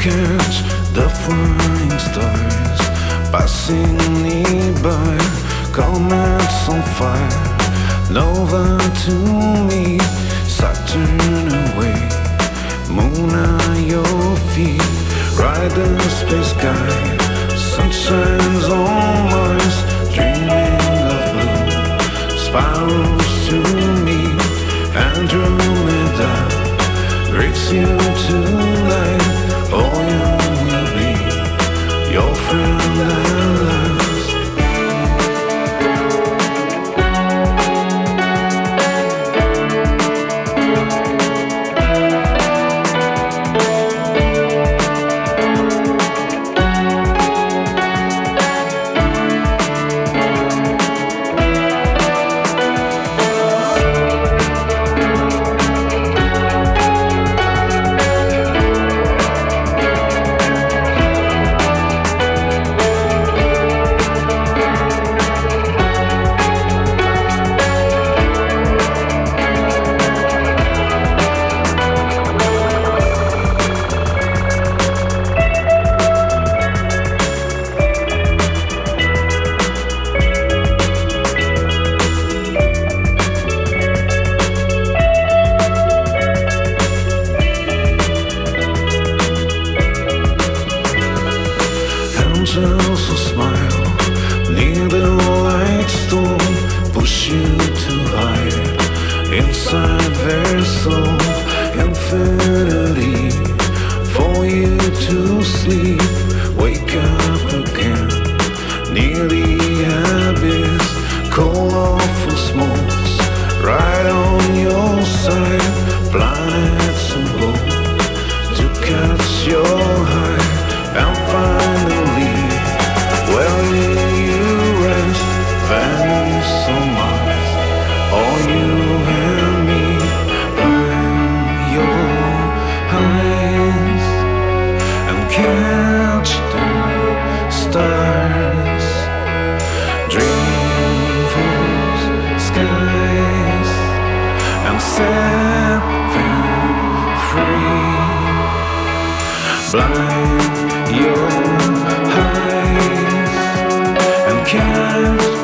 catch the flying stars passing nearby, comets on fire, nova to me, Saturn away, moon at your feet, ride the space sky, sunshine's on Mars, dreaming of blue, spirals to me, Andromeda greets you tonight. Oh, you will be your friend at last. Angels will smile near the light storm, push you to hide inside their soul. Infinity for you to sleep, wake up again near the abyss. Cold awful smokes right on your side, planets and hope to catch your eye. And finally, where will you rest? Venice or Mars, or you and me? Blind your eyes and catch the stars. Dream those skies and set them free. Blind your eyes and catch